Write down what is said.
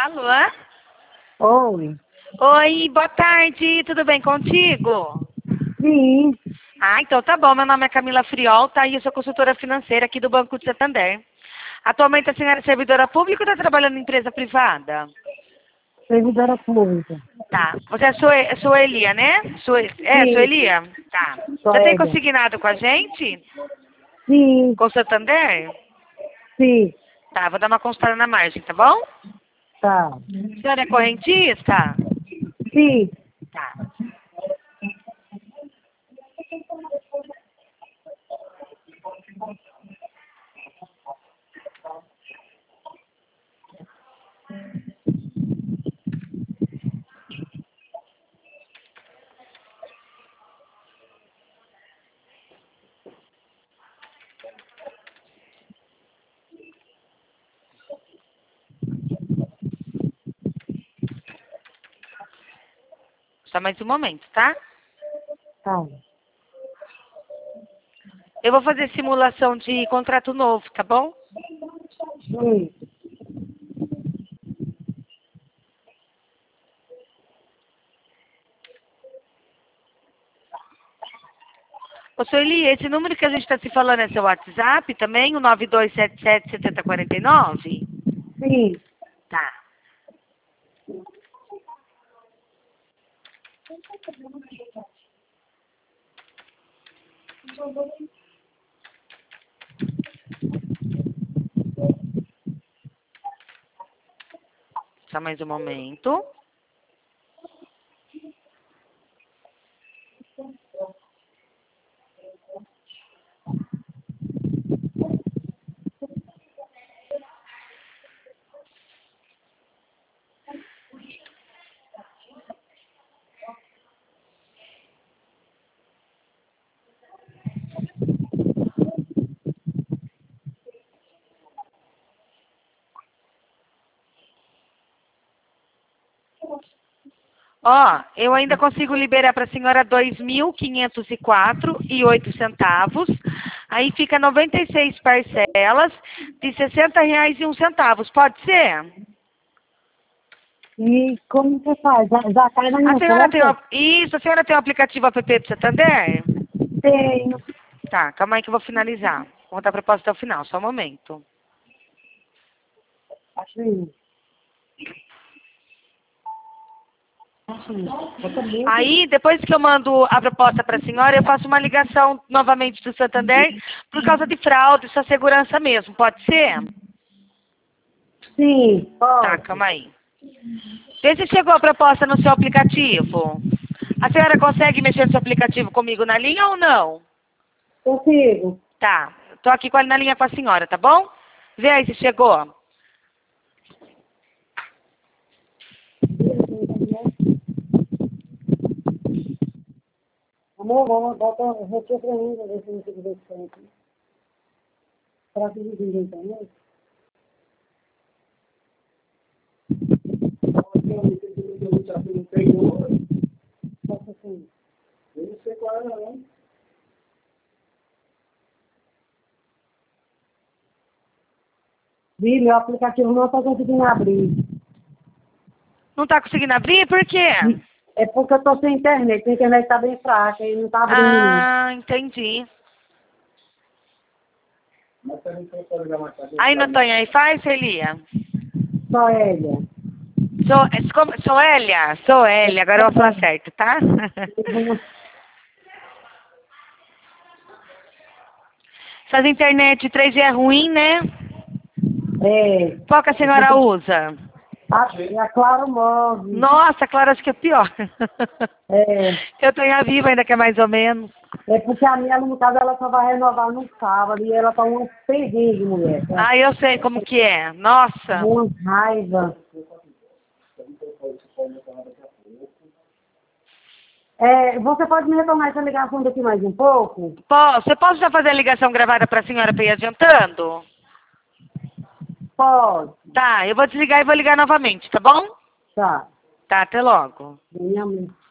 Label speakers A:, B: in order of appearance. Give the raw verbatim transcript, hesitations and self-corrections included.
A: Alô?
B: Oi.
A: Oi, boa tarde, tudo bem contigo?
B: Sim.
A: Ah, então tá bom, meu nome é Camila Friolta e eu sou consultora financeira aqui do Banco de Santander. Atualmente a senhora é servidora pública ou está trabalhando em empresa privada?
B: Servidora pública.
A: Tá, você é Sue- Suelia, né? Sue, é,
B: Sim.
A: Suelia? Tá.
B: Sou
A: Já tem
B: Hélia.
A: consignado com a gente?
B: Sim.
A: Com o Santander?
B: Sim.
A: Tá, vou dar uma consultada na margem, tá bom?
B: Tá.
A: A senhora é correntista?
B: Sim.
A: Tá. Só mais um momento, tá?
B: Tá.
A: Eu vou fazer simulação de contrato novo, tá bom?
B: Sim.
A: Ô, Sueli, esse número que a gente está se falando é seu WhatsApp também? O nove dois sete sete, sete zero quatro nove?
B: Sim.
A: Tá. Só mais um momento. Ó, eu ainda consigo liberar para a senhora dois mil quinhentos e quatro e oito centavos. Aí fica noventa e seis parcelas de sessenta reais e um centavos. Pode ser?
B: E como você faz? Já, já cai na
A: A
B: minha
A: senhora tem o...
B: conta?
A: Isso, a senhora tem o aplicativo app do Santander?
B: Tenho.
A: Tá, calma aí que eu vou finalizar. Vou contar a proposta até o final, só um momento.
B: Assim. Assim. Eu também.
A: Aí, depois que eu mando a proposta para a senhora, eu faço uma ligação novamente do Santander por causa de fraude, sua segurança mesmo. Pode ser?
B: Sim.
A: Tá,
B: Pode.
A: calma aí. Vê se chegou a proposta no seu aplicativo. A senhora consegue mexer no seu aplicativo comigo na linha ou não?
B: Consigo.
A: Tá, tô aqui com a- na linha com a senhora, tá bom? Vê aí se chegou.
B: Amor, vamos bota retiro pra mim, pra ver se não fica ver aqui. Pra que ninguém também? Posso assim. Eu não sei qual é, não. Filho, o aplicativo não está conseguindo abrir.
A: Não tá conseguindo abrir? Por quê?
B: É porque eu estou sem internet. A internet está bem fraca e não está abrindo, não.
A: Ah, entendi. Aí, Notonha, aí faz, Elia?
B: Só Hélia.
A: Sou, é, como- sou Elia? Sou Elia, agora eu vou falar certo, tá? Essas internet três G é ruim, né?
B: É.
A: Qual que a senhora usa?
B: A, a Clara Move.
A: Nossa, claro, acho que é pior.
B: É.
A: Eu tenho a Viva ainda, que é mais ou menos.
B: É porque a minha, no caso, ela só vai renovar no sábado e ela tá um perrengue, mulher. Tá
A: Ah, eu sei como que é. Nossa.
B: uma raiva. É, você pode me retornar essa ligação daqui mais um pouco?
A: Pô, você pode já fazer a ligação gravada para a senhora para ir adiantando?
B: Pode.
A: Tá, eu vou desligar e vou ligar novamente, tá bom?
B: Tá.
A: Tá, até logo.
B: Minha mãe.